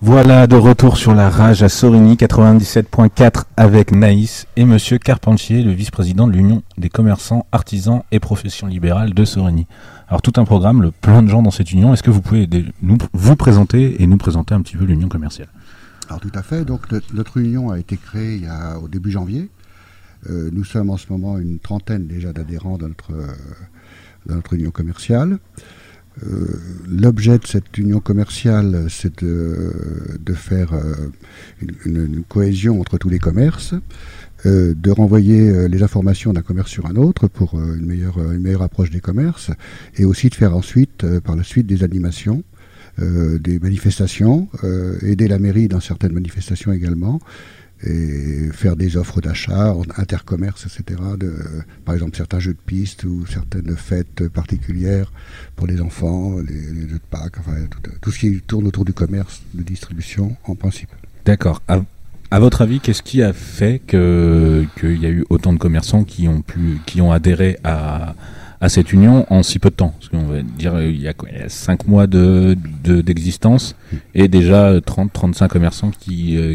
Voilà, de retour sur la rage à Sorigny, 97.4 avec Naïs et Monsieur Carpentier, le vice-président de l'Union des commerçants, artisans et professions libérales de Sorigny. Alors tout un programme, plein de gens dans cette union. Est-ce que vous pouvez vous présenter et nous présenter un petit peu l'union commerciale ? Alors tout à fait, donc notre union a été créée au début janvier. Nous sommes en ce moment une trentaine déjà d'adhérents dans notre union commerciale. L'objet de cette union commerciale, c'est de faire une cohésion entre tous les commerces, de renvoyer les informations d'un commerce sur un autre pour une meilleure approche des commerces, et aussi de faire ensuite, par la suite, des animations, des manifestations, aider la mairie dans certaines manifestations également, et faire des offres d'achat, intercommerce, etc. Par exemple, certains jeux de piste ou certaines fêtes particulières pour les enfants, les jeux de Pâques, enfin, tout ce qui tourne autour du commerce, de distribution, en principe. D'accord. À votre avis, qu'est-ce qui a fait qu'il y a eu autant de commerçants qui ont adhéré à cette union en si peu de temps? Parce qu'on va dire il y a 5 mois d'existence et déjà 30-35 commerçants qui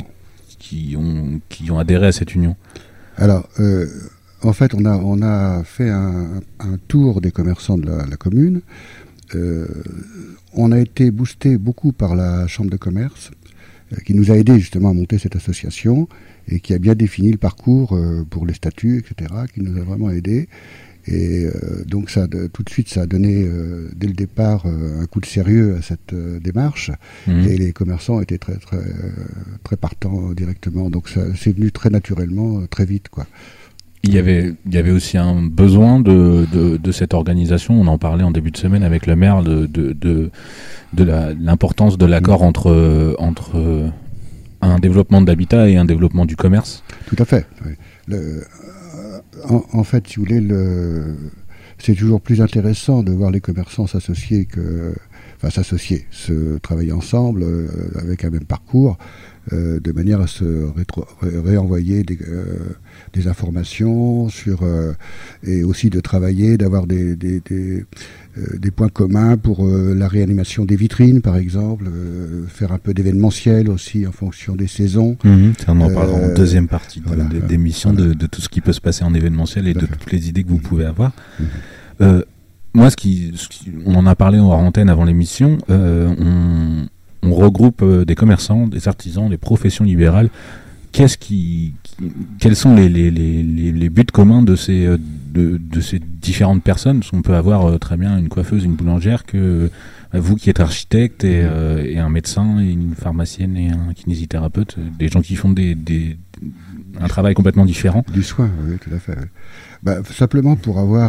ont adhéré à cette union. Alors, en fait, on a fait un tour des commerçants de la commune. On a été boosté beaucoup par la Chambre de commerce, qui nous a aidé justement à monter cette association et qui a bien défini le parcours pour les statuts, etc., qui nous a vraiment aidés. Et donc tout de suite, ça a donné dès le départ un coup de sérieux à cette démarche. Et les commerçants étaient très, très, très partants directement. Donc c'est venu très naturellement, très vite, quoi. Il y avait aussi un besoin de cette organisation. On en parlait en début de semaine avec le maire de l'importance de l'accord entre un développement de l'habitat et un développement du commerce. Tout à fait. Oui. En fait, si vous voulez, c'est toujours plus intéressant de voir les commerçants s'associer se travailler ensemble avec un même parcours, de manière à se réenvoyer des informations et aussi de travailler, d'avoir des points communs pour la réanimation des vitrines, par exemple, faire un peu d'événementiel aussi en fonction des saisons. Ça, on en parlera en deuxième partie d'émission, de tout ce qui peut se passer en événementiel et de toutes les idées que vous pouvez avoir. Moi, on en a parlé en antenne avant l'émission, on regroupe des commerçants, des artisans, des professions libérales. Quels sont les buts communs de ces différentes personnes? Parce qu'on peut avoir très bien une coiffeuse, une boulangère, que vous qui êtes architecte et un médecin, et une pharmacienne et un kinésithérapeute, des gens qui font un travail complètement différent. Du soin, oui, tout à fait. Simplement pour avoir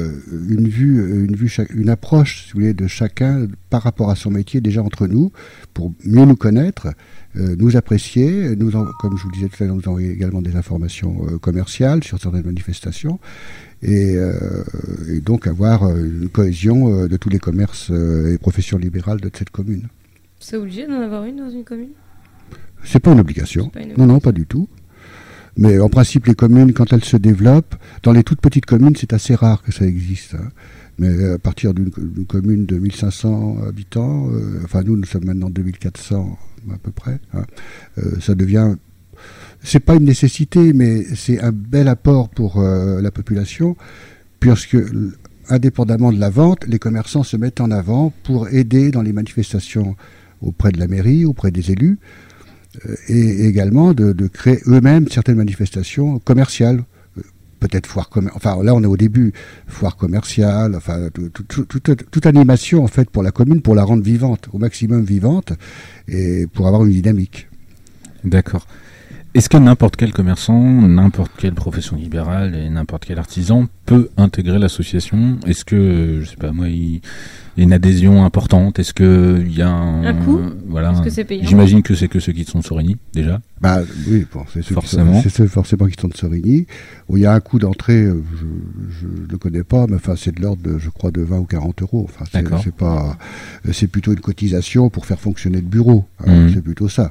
une approche, si vous voulez, de chacun par rapport à son métier, déjà entre nous, pour mieux nous connaître, nous apprécier, comme je vous le disais tout à l'heure, nous envoyer également des informations commerciales sur certaines manifestations, et donc avoir une cohésion de tous les commerces et professions libérales de cette commune. C'est obligé d'en avoir une dans une commune ? C'est pas une obligation. Non, pas du tout. Mais en principe, les communes, quand elles se développent, dans les toutes petites communes, c'est assez rare que ça existe. Mais à partir d'une commune de 1500 habitants, nous sommes maintenant 2400 à peu près, ça devient... C'est pas une nécessité, mais c'est un bel apport pour la population, puisque, indépendamment de la vente, les commerçants se mettent en avant pour aider dans les manifestations auprès de la mairie, auprès des élus, et également de créer eux-mêmes certaines manifestations commerciales, peut-être là on est au début, foire commerciale, toute animation en fait pour la commune, pour la rendre vivante, au maximum vivante, et pour avoir une dynamique. D'accord. Est-ce que n'importe quel commerçant, n'importe quelle profession libérale et n'importe quel artisan peut intégrer l'association? Est-ce que, je sais pas moi, il y a une adhésion importante? Est-ce qu'il y a un coût? Est-ce que c'est payant? J'imagine que c'est que ceux qui sont de Sorigny, déjà. Oui, c'est ceux forcément. C'est ceux forcément qui sont de Sorigny. Il y a un coût d'entrée, je ne le connais pas, mais c'est de l'ordre, je crois, de 20 ou 40 euros. C'est plutôt une cotisation pour faire fonctionner le bureau. C'est plutôt ça.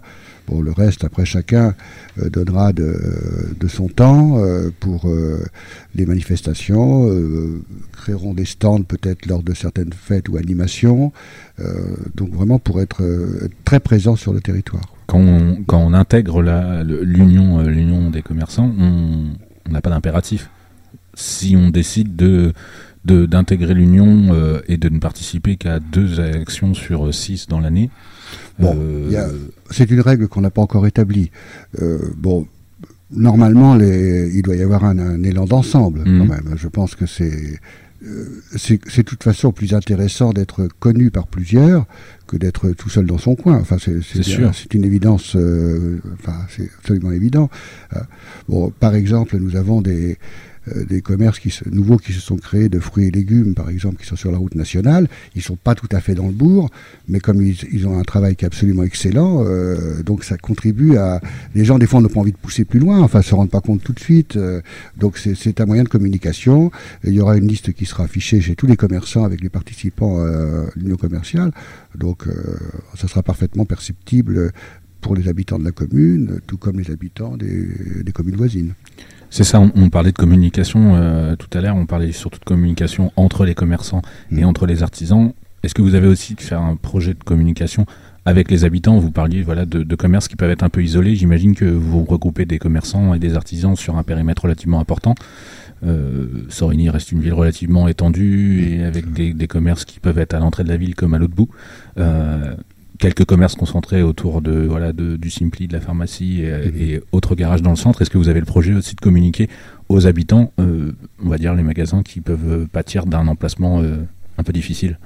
Bon, le reste, après, chacun donnera de son temps pour les manifestations, créeront des stands peut-être lors de certaines fêtes ou animations, donc vraiment pour être très présent sur le territoire. Quand on intègre l'union des commerçants, on n'a pas d'impératif. Si on décide d'intégrer l'union et de ne participer qu'à 2 actions sur 6 dans l'année. Bon, c'est une règle qu'on n'a pas encore établie. Normalement, il doit y avoir un élan d'ensemble quand même. Je pense que c'est de toute façon plus intéressant d'être connu par plusieurs que d'être tout seul dans son coin. Enfin, c'est une évidence. C'est absolument évident. Bon, par exemple, nous avons des commerces nouveaux qui se sont créés de fruits et légumes, par exemple, qui sont sur la route nationale. Ils ne sont pas tout à fait dans le bourg, mais comme ils ont un travail qui est absolument excellent, donc ça contribue à... Les gens, des fois, n'ont pas envie de pousser plus loin, enfin, ne se rendent pas compte tout de suite. Donc c'est un moyen de communication. Il y aura une liste qui sera affichée chez tous les commerçants avec les participants à l'union commerciale. Donc ça sera parfaitement perceptible pour les habitants de la commune, tout comme les habitants des communes voisines. C'est ça, on parlait de communication tout à l'heure, on parlait surtout de communication entre les commerçants et entre les artisans. Est-ce que vous avez aussi de faire un projet de communication avec les habitants? Vous parliez de commerces qui peuvent être un peu isolés. J'imagine que vous regroupez des commerçants et des artisans sur un périmètre relativement important. Sorigny reste une ville relativement étendue et avec des commerces qui peuvent être à l'entrée de la ville comme à l'autre bout. Quelques commerces concentrés autour du Simpli, de la pharmacie et autres garages dans le centre. Est-ce que vous avez le projet aussi de communiquer aux habitants, on va dire les magasins qui peuvent pâtir d'un emplacement un peu difficile?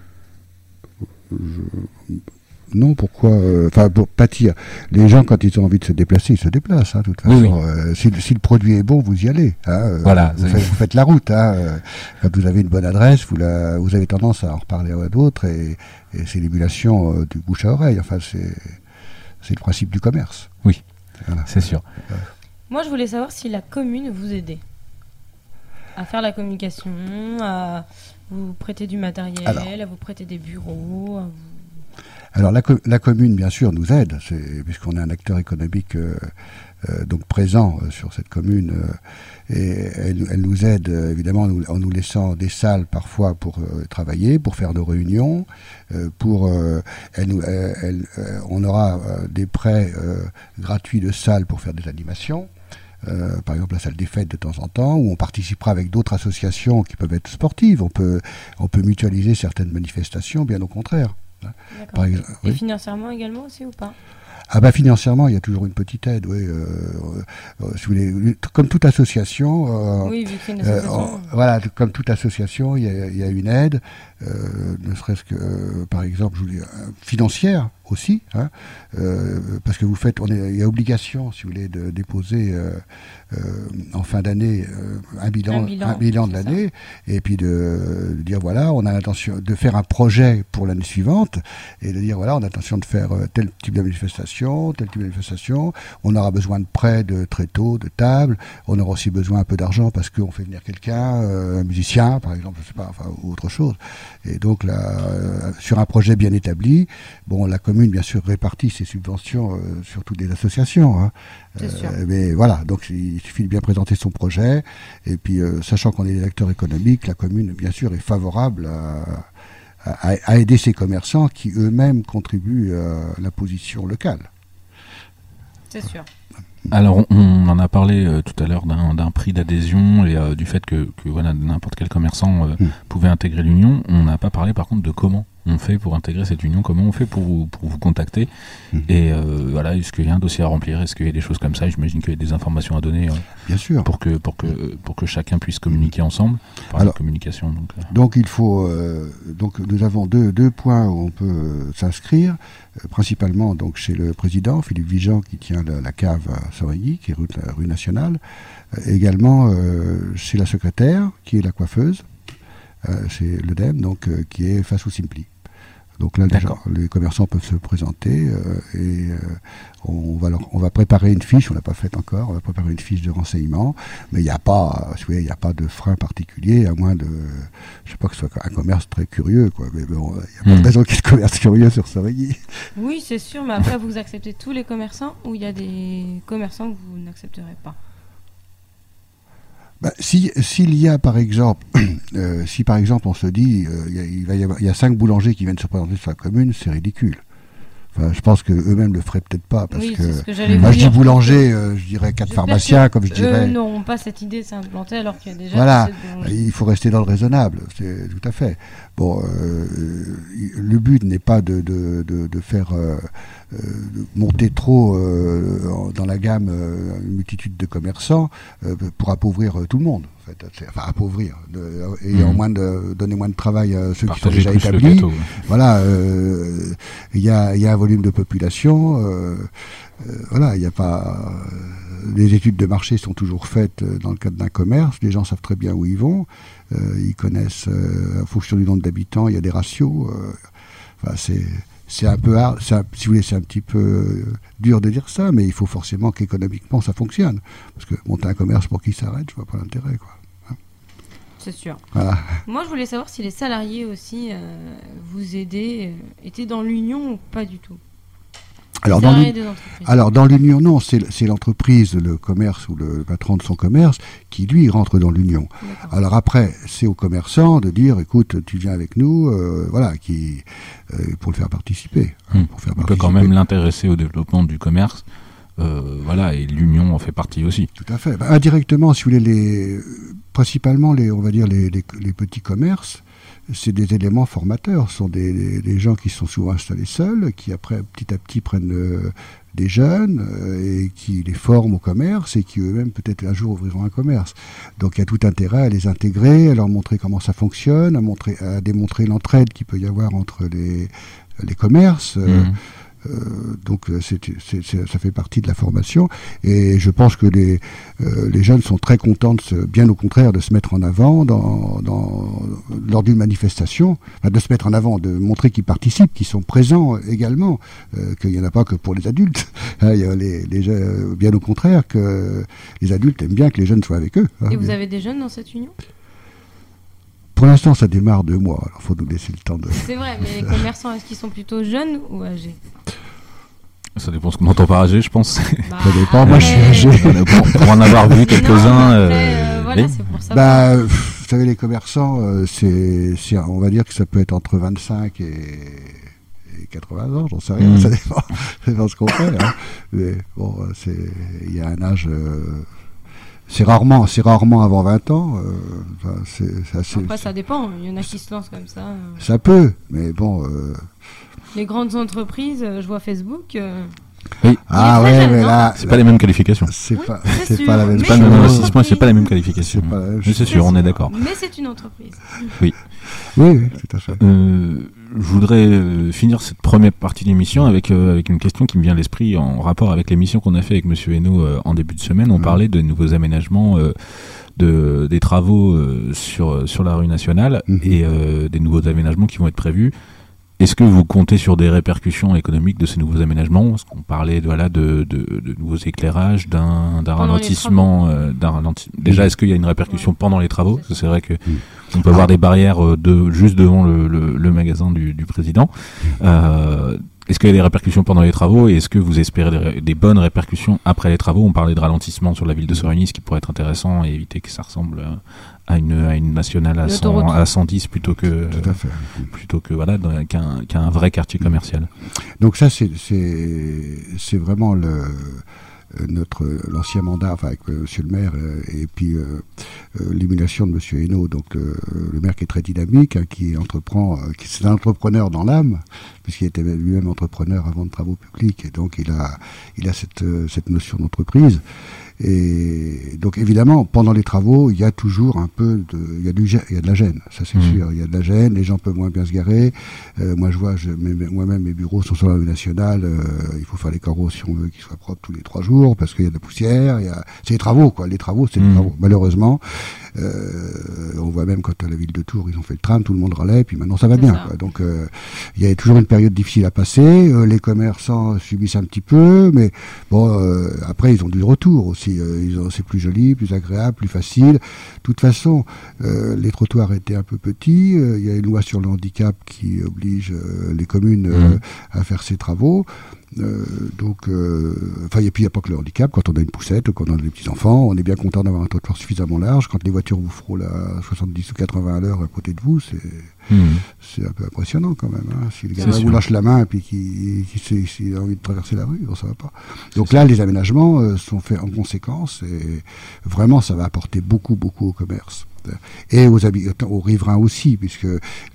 Non, pourquoi pour pâtir. Les gens, quand ils ont envie de se déplacer, ils se déplacent. De toute façon, si le produit est bon, vous y allez. Voilà, vous faites la route. Quand vous avez une bonne adresse, vous avez tendance à en reparler à d'autres et c'est l'émulation du bouche à oreille. Enfin, c'est le principe du commerce. Oui, voilà. C'est sûr. Moi, je voulais savoir si la commune vous aidait à faire la communication, à vous prêter du matériel, à vous prêter des bureaux. Alors la commune, bien sûr, nous aide, puisqu'on est un acteur économique donc présent sur cette commune, et elle nous aide évidemment en nous laissant des salles parfois pour travailler, pour faire nos réunions, on aura des prêts gratuits de salles pour faire des animations. Par exemple la salle des fêtes de temps en temps, où on participera avec d'autres associations qui peuvent être sportives. On peut mutualiser certaines manifestations, bien au contraire. Par exemple, et financièrement également aussi ou pas? Financièrement, il y a toujours une petite aide, oui. Si vous voulez, comme toute association, oui, vu que c'est une association. Comme toute association, il y a une aide, ne serait-ce que, par exemple, financière aussi, parce que il y a obligation, si vous voulez, de déposer en fin d'année un bilan de l'année, et puis de dire on a l'intention de faire un projet pour l'année suivante, et de dire on a l'intention de faire tel type de manifestation, on aura besoin de prêts, de tréteaux, de tables, on aura aussi besoin un peu d'argent parce qu'on fait venir quelqu'un, un musicien par exemple, je sais pas, ou autre chose. Et donc sur un projet bien établi, la commune bien sûr répartit ses subventions sur toutes les associations. Mais voilà, donc il suffit de bien présenter son projet, et puis sachant qu'on est des acteurs économiques, la commune bien sûr est favorable à aider ces commerçants qui eux-mêmes contribuent à la position locale. C'est sûr. Alors on en a parlé tout à l'heure d'un prix d'adhésion et du fait que n'importe quel commerçant pouvait intégrer l'union. On n'a pas parlé par contre de comment on fait pour intégrer cette union, comment on fait pour vous contacter, et est-ce qu'il y a un dossier à remplir, est-ce qu'il y a des choses comme ça? J'imagine qu'il y a des informations à donner bien sûr pour que chacun puisse communiquer ensemble par la communication. Donc il faut donc nous avons deux points où on peut s'inscrire, principalement donc chez le président Philippe Vigeant qui tient la cave à Sorigny, qui est rue nationale, également chez la secrétaire qui est la coiffeuse, c'est l'EDEM, donc qui est face au Simpli. Donc là, les commerçants peuvent se présenter et on va préparer une fiche. On l'a pas faite encore. On va préparer une fiche de renseignement, mais il n'y a pas de frein particulier, à moins de, je sais pas, que ce soit un commerce très curieux, quoi. Mais bon, il n'y a pas de raison qu'il y ait de commerce curieux sur Saint-Rémy. Oui, c'est sûr, mais après vous acceptez tous les commerçants ou il y a des commerçants que vous n'accepterez pas? S'il y a par exemple, si par exemple on se dit il y a 5 boulangers qui viennent se présenter sur la commune, c'est ridicule. Enfin, je pense qu'eux-mêmes le feraient peut-être pas, parce oui, que moi je dis boulanger, je dirais 4 pharmaciens, comme je dirais. Non, pas cette idée de s'implanter alors qu'il y a déjà. Voilà, il faut rester dans le raisonnable, c'est tout à fait. Bon, le but n'est pas de faire monter trop dans la gamme une multitude de commerçants pour appauvrir tout le monde. En fait, enfin appauvrir, donner moins de travail à ceux qui sont déjà établis. Gâteau, ouais. Voilà, il y a un volume de population. Voilà, il n'y a pas. Les études de marché sont toujours faites dans le cadre d'un commerce. Les gens savent très bien où ils vont. Ils connaissent, en fonction du nombre d'habitants, il y a des ratios. Enfin, c'est un peu hard, si vous voulez, c'est un petit peu dur de dire ça, mais il faut forcément qu'économiquement ça fonctionne. Parce que monter un commerce pour qui s'arrête, je vois pas l'intérêt, quoi. C'est sûr. Voilà. Moi, je voulais savoir si les salariés aussi vous aidaient, étaient dans l'union ou pas du tout. Alors dans l'union, non, c'est l'entreprise, le commerce ou le patron de son commerce qui, lui, rentre dans l'union. D'accord. Alors après, c'est aux commerçants de dire, écoute, tu viens avec nous, voilà, pour le faire participer. On peut quand même l'intéresser au développement du commerce. Voilà, et l'union en fait partie aussi. Tout à fait. Indirectement, si vous voulez, principalement on va dire les petits commerces, c'est des éléments formateurs. Ce sont des gens qui sont souvent installés seuls, qui après petit à petit prennent des jeunes et qui les forment au commerce et qui eux-mêmes peut-être un jour ouvriront un commerce. Donc il y a tout intérêt à les intégrer, à leur montrer comment ça fonctionne, à démontrer l'entraide qu'il peut y avoir entre les commerces. Donc ça fait partie de la formation et je pense que les jeunes sont très contents bien au contraire de se mettre en avant lors d'une manifestation, enfin, de se mettre en avant, de montrer qu'ils participent, qu'ils sont présents également, qu'il n'y en a pas que pour les adultes. Il y a bien au contraire que les adultes aiment bien que les jeunes soient avec eux. Et vous avez des jeunes dans cette union ? Pour l'instant, ça démarre 2 mois, alors il faut nous laisser le temps de... C'est vrai, mais les commerçants, est-ce qu'ils sont plutôt jeunes ou âgés ? Ça dépend ce qu'on entend par âgé, je pense. Ça dépend, moi je suis âgé. Pour en avoir vu quelques-uns... voilà, c'est pour ça. Vous savez, les commerçants, on va dire que ça peut être entre 25 et 80 ans, j'en sais rien, ça dépend ce qu'on fait. Hein. Mais bon, il y a un âge... C'est rarement avant 20 ans. Après, ça dépend. Il y en a qui se lancent comme ça. Ça peut, mais bon... Les grandes entreprises, je vois Facebook... Oui. Ah ouais, mais là... C'est pas les mêmes qualifications. C'est pas la même chose. C'est pas le même investissement, c'est pas la même qualification. C'est sûr, on est d'accord. Mais c'est une entreprise. Oui. Oui, tout à fait. Je voudrais finir cette première partie de l'émission avec une question qui me vient à l'esprit en rapport avec l'émission qu'on a fait avec Monsieur Hainaut en début de semaine. On parlait de nouveaux aménagements, des travaux sur la rue nationale et des nouveaux aménagements qui vont être prévus. Est-ce que vous comptez sur des répercussions économiques de ces nouveaux aménagements ? Est-ce qu'on parlait de nouveaux éclairages, d'un ralentissement, Déjà, est-ce qu'il y a une répercussion pendant les travaux ? Parce que c'est vrai que on peut avoir des barrières juste devant le magasin du président. Est-ce qu'il y a des répercussions pendant les travaux et est-ce que vous espérez des bonnes répercussions après les travaux ? On parlait de ralentissement sur la ville de Sorigny, ce qui pourrait être intéressant et éviter que ça ressemble à une nationale à 110 plutôt que voilà, qu'un vrai quartier commercial. Donc ça, c'est vraiment l'ancien mandat, enfin avec Monsieur le maire et puis l'émulation de Monsieur Hainaut, donc le maire qui est très dynamique, hein, qui c'est un entrepreneur dans l'âme, puisqu'il était lui-même entrepreneur avant de travaux publics, et donc il a cette notion d'entreprise. Et donc évidemment, pendant les travaux, il y a toujours un peu il y a de la gêne, ça c'est sûr. Il y a de la gêne, les gens peuvent moins bien se garer. Moi je vois, moi-même mes bureaux sont sur la rue nationale. Il faut faire les carreaux si on veut qu'ils soient propres tous les 3 jours parce qu'il y a de la poussière. C'est les travaux, quoi. Les travaux, c'est les travaux. Malheureusement, On voit même quand à la ville de Tours, ils ont fait le tram, tout le monde râlait, puis maintenant ça va bien. Quoi. Donc il y a toujours une période difficile à passer. Les commerçants subissent un petit peu, mais bon, après ils ont du retour aussi. C'est plus joli, plus agréable, plus facile. De toute façon, les trottoirs étaient un peu petits. Il y a une loi sur le handicap qui oblige les communes à faire ces travaux. Et puis il n'y a pas que le handicap. Quand on a une poussette ou quand on a des petits-enfants, on est bien content d'avoir un trottoir suffisamment large. Quand les voitures vous frôlent à 70 ou 80 à l'heure à côté de vous, c'est un peu impressionnant quand même. Hein. Si le gamin vous lâche la main et puis qu'il a envie de traverser la rue, bon, ça va pas. Donc là, les aménagements sont faits en conséquence et vraiment, ça va apporter beaucoup, beaucoup au commerce. Et aux riverains aussi, puisque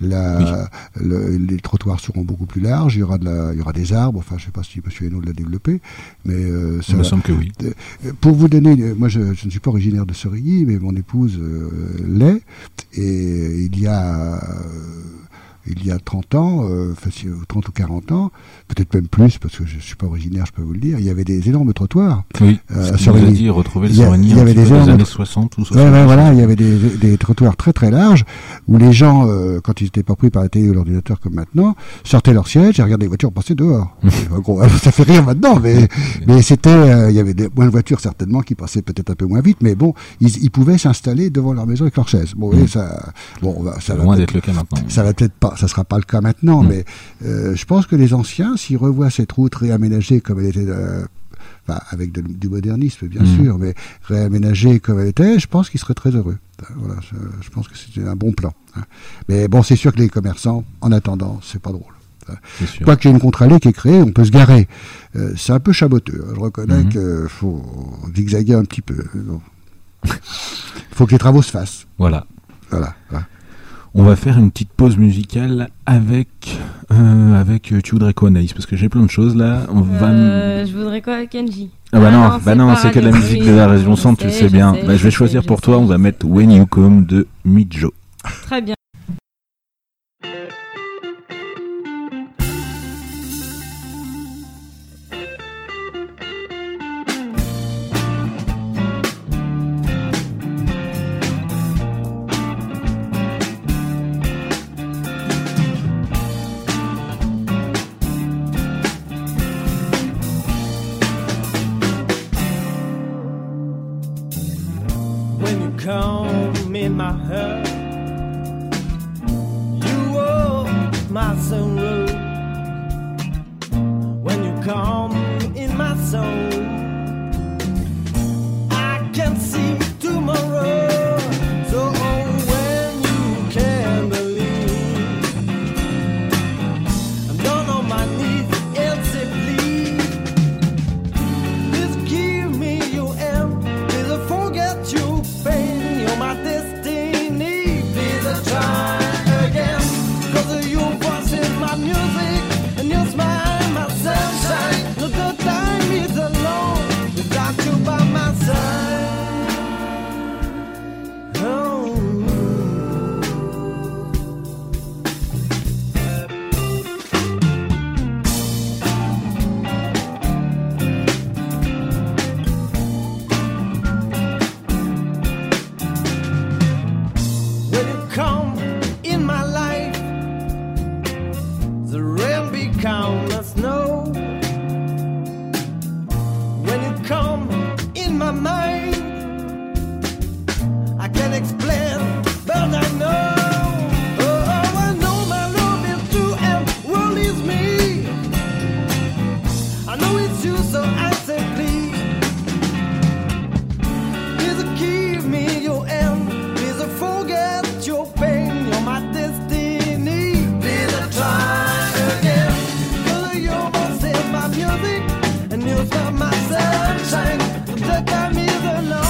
les trottoirs seront beaucoup plus larges, il y aura des arbres, enfin je ne sais pas si M. Hainaut l'a développé, mais ça me semble que oui. Pour vous donner, moi je ne suis pas originaire de Sorilly, mais mon épouse l'est, et il y a 30 ans, 30 ou 40 ans, peut-être même plus, parce que je ne suis pas originaire, je peux vous le dire, il y avait des énormes trottoirs. Oui, ce qu'on nous a dit, retrouver le Sorigny dans les années 60 ou 60. Ouais, voilà, il y avait des trottoirs très très larges, où les gens, quand ils n'étaient pas pris par la télé ou l'ordinateur comme maintenant, sortaient leur siège et regardaient les voitures passer dehors. Ça fait rire maintenant, mais c'était, il y avait moins de voitures certainement qui passaient peut-être un peu moins vite, mais bon, ils pouvaient s'installer devant leur maison avec leur chaise. Bon, ça va loin d'être le cas maintenant. Ça va peut-être pas. Ça sera pas le cas maintenant, mais je pense que les anciens, s'ils revoient cette route réaménagée comme elle était, avec du modernisme bien sûr, mais réaménagée comme elle était, je pense qu'ils seraient très heureux. Voilà, je pense que c'était un bon plan. Hein. Mais bon, c'est sûr que les commerçants, en attendant, c'est pas drôle. Quoi qu'il y ait une contre-allée qui est créée, on peut se garer. C'est un peu chaboteux. Je reconnais qu'il faut zigzaguer un petit peu. Il faut que les travaux se fassent. Voilà. Hein. On va faire une petite pause musicale avec tu voudrais quoi, Anaïs, parce que j'ai plein de choses là. Je voudrais quoi, Kenji? Non, c'est que de la musique de la région centre, tu le sais bien. Je vais choisir pour toi, on va mettre When You Come de Midjo. Très bien. Come in my heart, you are my sunroof. When you come in my soul, I can see tomorrow. So when you can believe, I'm down on my knees and say please, please give me your hand, please forget your pain. My destiny, please try again. 'Cause your voice is my music, and your smile my sunshine. No, the time is alone without you by my side. Oh. Come in my life, the rain become the snow. When you come in my mind, I can't explain, but I know. Oh, I know my love is true and world is me. I know it's you, so I say please, please give me your hand, please forget your pain, you're my destiny. Please try again. 'Cause your voice is my music, and you smell my sunshine. The time is alone.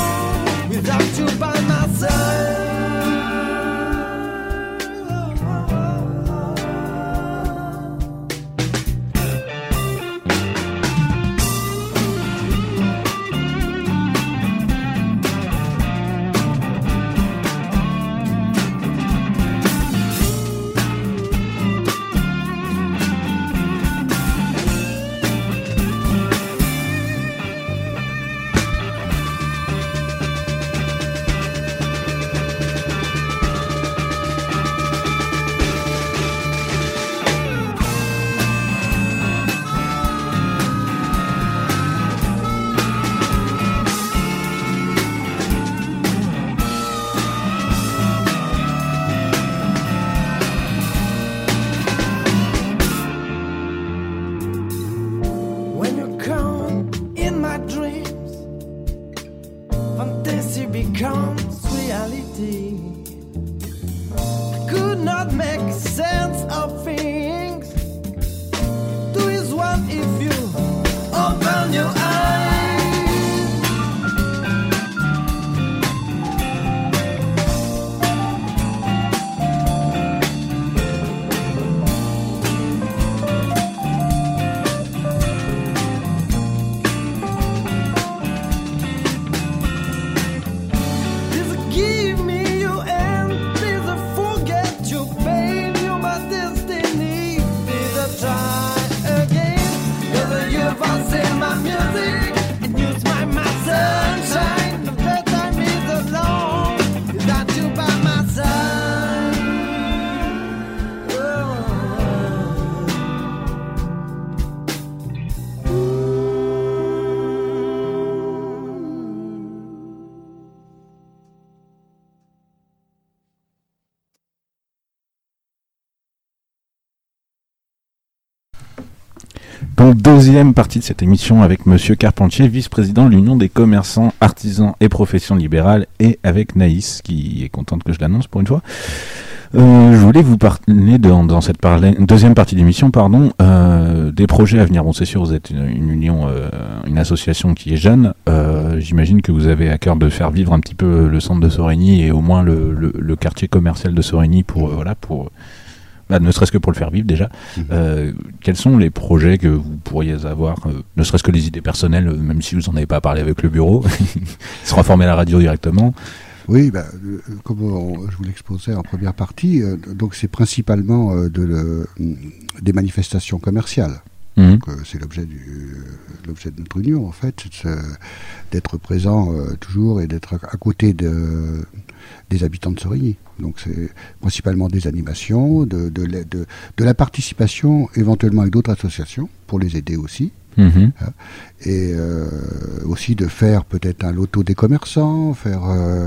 Donc, deuxième partie de cette émission avec Monsieur Carpentier, vice-président de l'Union des commerçants, artisans et professions libérales, et avec Naïs, qui est contente que je l'annonce pour une fois. Je voulais vous parler dans cette deuxième partie d'émission, des projets à venir. Bon, c'est sûr, vous êtes une union, une association qui est jeune. J'imagine que vous avez à cœur de faire vivre un petit peu le centre de Sorigny et au moins le quartier commercial de Sorigny ne serait-ce que pour le faire vivre déjà. Quels sont les projets que vous pourriez avoir, ne serait-ce que les idées personnelles, même si vous n'en avez pas parlé avec le bureau, ils seront informés à la radio directement. Oui, comme je vous l'exposais en première partie, donc c'est principalement des manifestations commerciales. Donc, c'est l'objet de notre union, en fait, d'être présent toujours et d'être à côté des habitants de Sorigny. Donc c'est principalement des animations, de la participation éventuellement avec d'autres associations pour les aider aussi. Et aussi de faire peut-être un loto des commerçants, faire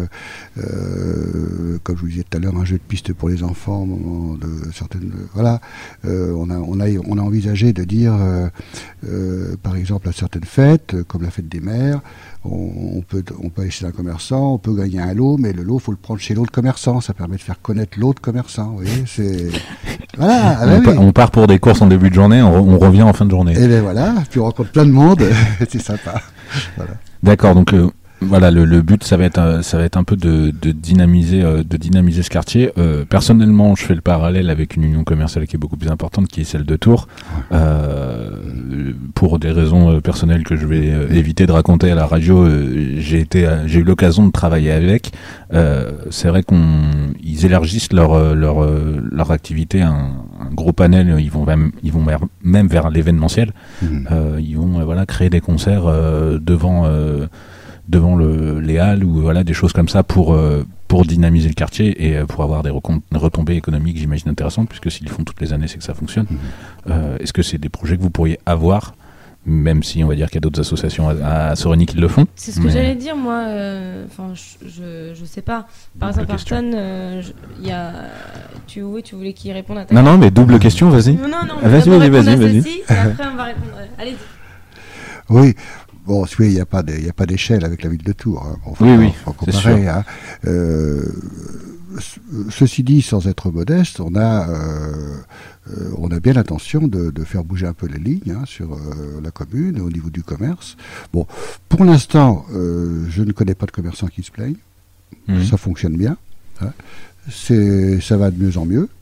comme je vous disais tout à l'heure, un jeu de piste pour les enfants au moment de certaines on a envisagé de dire par exemple à certaines fêtes comme la fête des mères, on peut aller chez un commerçant, on peut gagner un lot, mais le lot faut le prendre chez l'autre commerçant, ça permet de faire connaître l'autre commerçant, vous voyez, c'est voilà. On part pour des courses en début de journée, on revient en fin de journée. Et bien voilà, puis on rencontre plein de monde, c'est sympa. Voilà. D'accord, donc le but ça va être un peu de dynamiser ce quartier. Personnellement, je fais le parallèle avec une union commerciale qui est beaucoup plus importante, qui est celle de Tours. Pour des raisons personnelles que je vais éviter de raconter à la radio, j'ai eu l'occasion de travailler avec. C'est vrai qu'ils élargissent leur activité, un gros panel. Ils vont même vers l'événementiel. Ils vont créer des concerts devant les halles ou des choses comme ça pour dynamiser le quartier et pour avoir des retombées économiques, j'imagine, intéressantes, puisque s'ils le font toutes les années, c'est que ça fonctionne. Est-ce que c'est des projets que vous pourriez avoir, même si on va dire qu'il y a d'autres associations à Sorigny qui le font? C'est ce que j'allais dire, moi. Je sais pas. Par exemple, Ayrton, tu voulais qu'il réponde à ta question. Non, mais double question, vas-y. Non. Vas-y. Et après, on va répondre. Allez-y. Oui. Bon, il n'y a pas d'échelle avec la ville de Tours. Hein. Faut comparer. Hein. Ceci dit, sans être modeste, on a bien l'intention de faire bouger un peu les lignes sur la commune, au niveau du commerce. Bon, pour l'instant, je ne connais pas de commerçants qui se plaignent. Ça fonctionne bien. Hein. Ça va de mieux en mieux.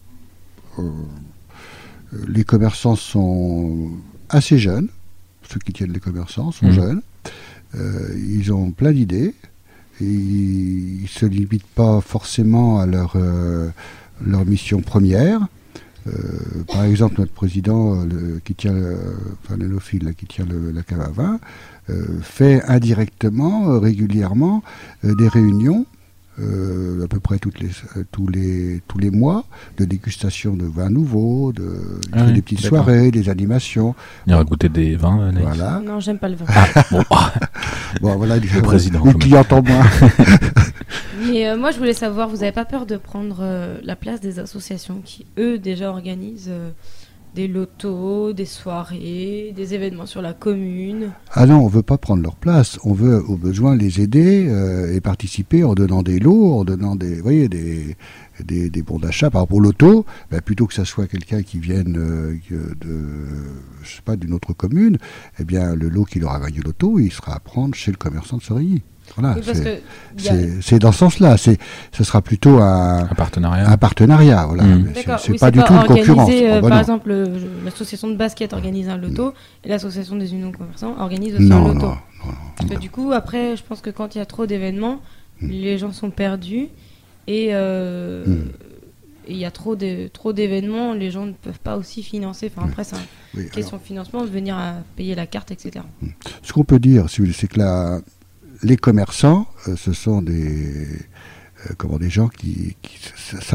Les commerçants sont assez jeunes. Ceux qui tiennent les commerçants sont jeunes, ils ont plein d'idées, ils ne se limitent pas forcément à leur mission première. Par exemple, notre président qui tient l'Enophile, qui tient la cave à vin, fait indirectement, régulièrement, des réunions, à peu près tous les mois, de dégustation de vins nouveaux, des petites soirées, des animations. Il y aura goûter des vins, Anaïs. Voilà. Non, j'aime pas le vin. Bon, voilà, le président. Une cliente en moins. Mais moi, je voulais savoir, vous n'avez pas peur de prendre la place des associations qui, eux, déjà organisent des lotos, des soirées, des événements sur la commune? Ah non, on ne veut pas prendre leur place. On veut au besoin les aider et participer en donnant des lots, en donnant des bons d'achat. Par rapport au loto, plutôt que ça soit quelqu'un qui vienne d'une autre commune, eh bien le lot qu'il aura gagné au loto, il sera à prendre chez le commerçant de Sorigny. Voilà, c'est dans ce sens-là. Ce sera plutôt un partenariat. Voilà. C'est pas du tout une concurrence. Par exemple, l'association de basket organise un loto et l'association des unions commerçants organise aussi un loto. Parce que du coup, après, je pense que quand il y a trop d'événements, les gens sont perdus et il y a trop d'événements, les gens ne peuvent pas aussi financer. Enfin, après, c'est une question de financement, de venir à payer la carte, etc. Ce qu'on peut dire, c'est que les commerçants, ce sont des gens qui ça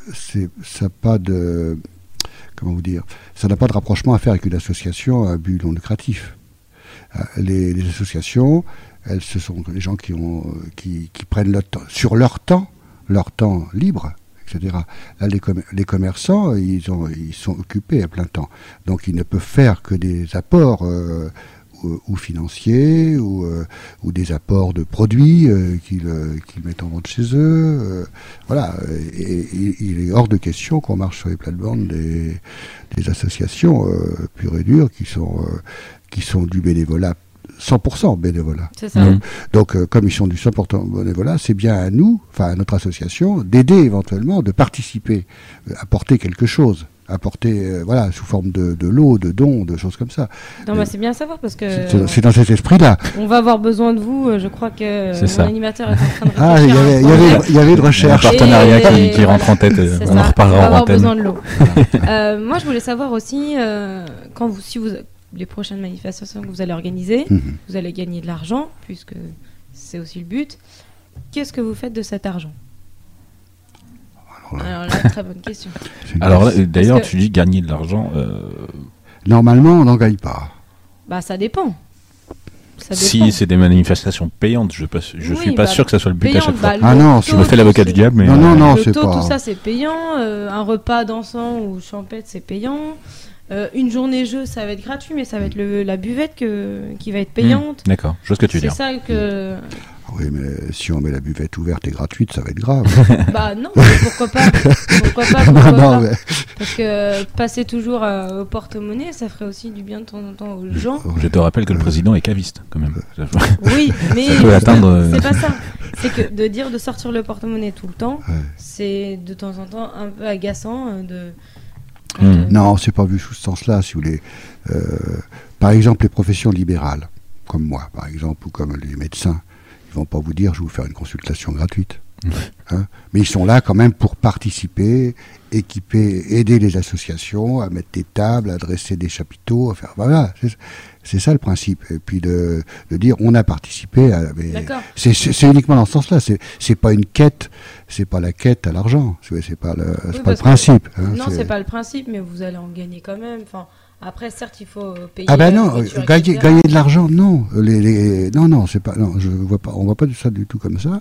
n'a pas de rapprochement à faire avec une association à but non lucratif. Les associations, ce sont les gens qui prennent leur temps libre, etc. Là, les commerçants, ils sont occupés à plein temps. Donc, ils ne peuvent faire que des apports ou financiers, ou des apports de produits qu'ils mettent en vente chez eux. Voilà. Et il est hors de question qu'on marche sur les plates-bandes des associations pures et dures qui sont du bénévolat. 100% bénévolat. C'est ça. Donc, comme ils sont du 100% bénévolat, c'est bien à nous, enfin à notre association, d'aider éventuellement, de participer, apporter quelque chose, voilà, sous forme de lots, de dons, de choses comme ça. Non, c'est bien à savoir parce que c'est dans cet esprit-là. On va avoir besoin de vous. Je crois que mon animateur est en train de réfléchir. Il y avait une recherche, un partenariat qui rentre en tête. On en reparlera en antenne. On va avoir besoin de l'eau. Moi, je voulais savoir aussi si vous les prochaines manifestations que vous allez organiser, vous allez gagner de l'argent, puisque c'est aussi le but. Qu'est-ce que vous faites de cet argent ? Alors là, très bonne question. Alors là, d'ailleurs, tu dis gagner de l'argent. Normalement, on n'en gagne pas. Ça dépend. Si c'est des manifestations payantes, je suis pas sûr que ça soit le but à chaque fois. Non, je me fais l'avocat du diable, mais non, le c'est taux, pas. Tout ça, c'est payant. Un repas dansant ou champêtre, c'est payant. Une journée jeu, ça va être gratuit, mais ça va être la buvette qui va être payante. D'accord, je vois ce que tu veux dire. C'est ça que... Oui, mais si on met la buvette ouverte et gratuite, ça va être grave. Non, pourquoi pas. Mais... Parce que passer toujours au porte-monnaie, ça ferait aussi du bien de temps en temps aux gens. Je te rappelle que le président est caviste, quand même. Oui, mais ça peut atteindre... c'est pas ça. C'est que de dire de sortir le porte-monnaie tout le temps, c'est de temps en temps un peu agaçant de... Non, c'est pas vu sous ce sens-là, si vous voulez. Par exemple, les professions libérales, comme moi, par exemple, ou comme les médecins, ils vont pas vous dire, je vais vous faire une consultation gratuite. Mais ils sont là quand même pour participer, équiper, aider les associations à mettre des tables, à dresser des chapiteaux, à faire... Voilà, c'est ça le principe. Et puis de dire, on a participé à... C'est uniquement dans ce sens-là. C'est pas une quête, c'est pas la quête à l'argent. C'est pas le principe. Non, c'est pas le principe, mais vous allez en gagner quand même. Enfin... Après, certes, il faut payer. Non, gagner de l'argent, non. Non, c'est pas. Non, je vois pas. On voit pas ça du tout comme ça.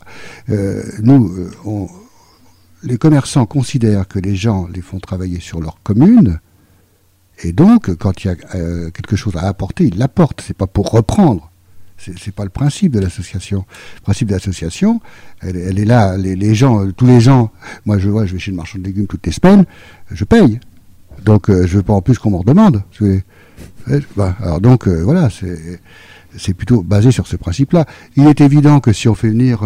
Les commerçants considèrent que les gens les font travailler sur leur commune, et donc, quand il y a quelque chose à apporter, ils l'apportent. C'est pas pour reprendre. C'est pas le principe de l'association. Le principe de l'association, elle est là. Les gens, tous les gens. Moi, je vais chez le marchand de légumes toutes les semaines. Je paye. Donc, je ne veux pas en plus qu'on m'en redemande. Alors donc, voilà, c'est plutôt basé sur ce principe-là. Il est évident que si on fait venir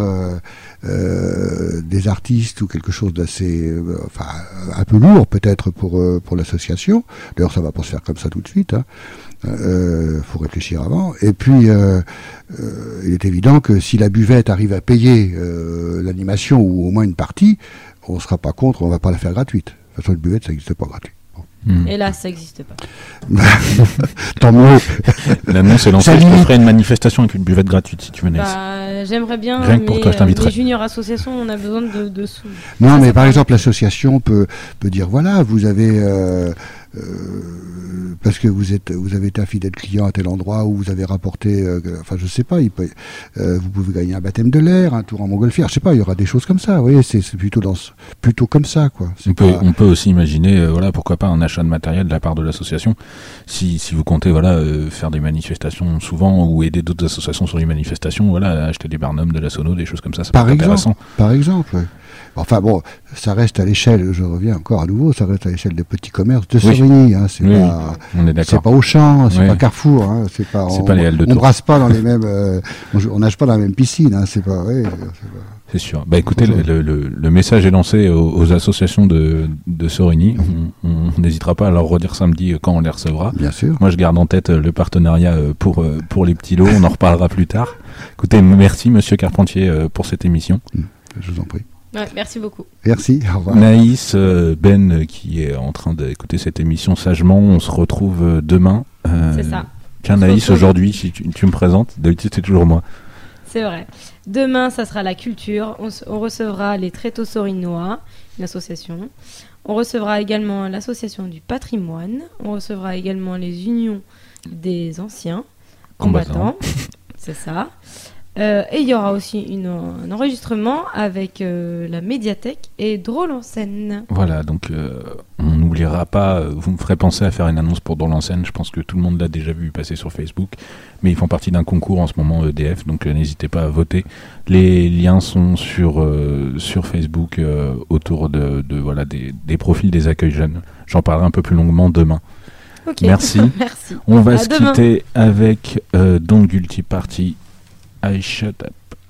des artistes ou quelque chose d'assez, un peu lourd peut-être pour l'association, d'ailleurs ça ne va pas se faire comme ça tout de suite, faut réfléchir avant. Et puis, il est évident que si la buvette arrive à payer l'animation ou au moins une partie, on ne sera pas contre, on ne va pas la faire gratuite. De toute façon, une buvette, ça n'existe pas gratuit. Et là, ça n'existe pas. Tant mieux. L'annonce est lancée. Je te ferai une manifestation avec une buvette gratuite si tu venais. J'aimerais bien. Rien que pour toi, je t'inviterai. Les juniors associations, on a besoin de sous. Non, mais par exemple, l'association peut dire voilà, vous avez parce que vous avez été un fidèle client à tel endroit où vous avez rapporté, je sais pas, vous pouvez gagner un baptême de l'air, un tour en montgolfière, je sais pas, il y aura des choses comme ça. Vous voyez, c'est plutôt comme ça, quoi. On peut aussi imaginer, pourquoi pas un achat de matériel de la part de l'association, si vous comptez, faire des manifestations souvent ou aider d'autres associations sur les manifestations, acheter des barnums, de la sono, des choses comme ça peut être intéressant. Par exemple. Enfin bon, ça reste à l'échelle, je reviens encore à nouveau, ça reste à l'échelle des petits commerces de Sorigny, on est d'accord. C'est pas Auchan, c'est pas Carrefour, c'est pas les halles de on brasse pas dans les mêmes, on nage pas dans la même piscine, c'est pas. C'est sûr. Écoutez, le message est lancé aux associations de Sorigny. On n'hésitera pas à leur redire samedi quand on les recevra. Bien sûr. Moi, je garde en tête le partenariat pour les petits lots. On en reparlera plus tard. Écoutez, merci Monsieur Carpentier pour cette émission. Je vous en prie. Ouais, merci beaucoup. Merci, au revoir. Naïs, Ben, qui est en train d'écouter cette émission sagement, on se retrouve demain. C'est ça. Tiens, Naïs, aujourd'hui, si tu me présentes, d'habitude c'est toujours moi. C'est vrai. Demain, ça sera la culture. On recevra les Tréteaux Sorignois, une association. On recevra également l'association du patrimoine. On recevra également les unions des anciens combattants. C'est ça. Et il y aura aussi un enregistrement avec la médiathèque et Drôle en scène. Voilà, donc on n'oubliera pas, vous me ferez penser à faire une annonce pour Drôle en scène, je pense que tout le monde l'a déjà vu passer sur Facebook, mais ils font partie d'un concours en ce moment EDF, donc n'hésitez pas à voter. Les liens sont sur Facebook autour voilà, des profils des accueils jeunes. J'en parlerai un peu plus longuement demain. Okay. Merci. Merci. On va se quitter avec Don't Guilty Party. I Shut Up.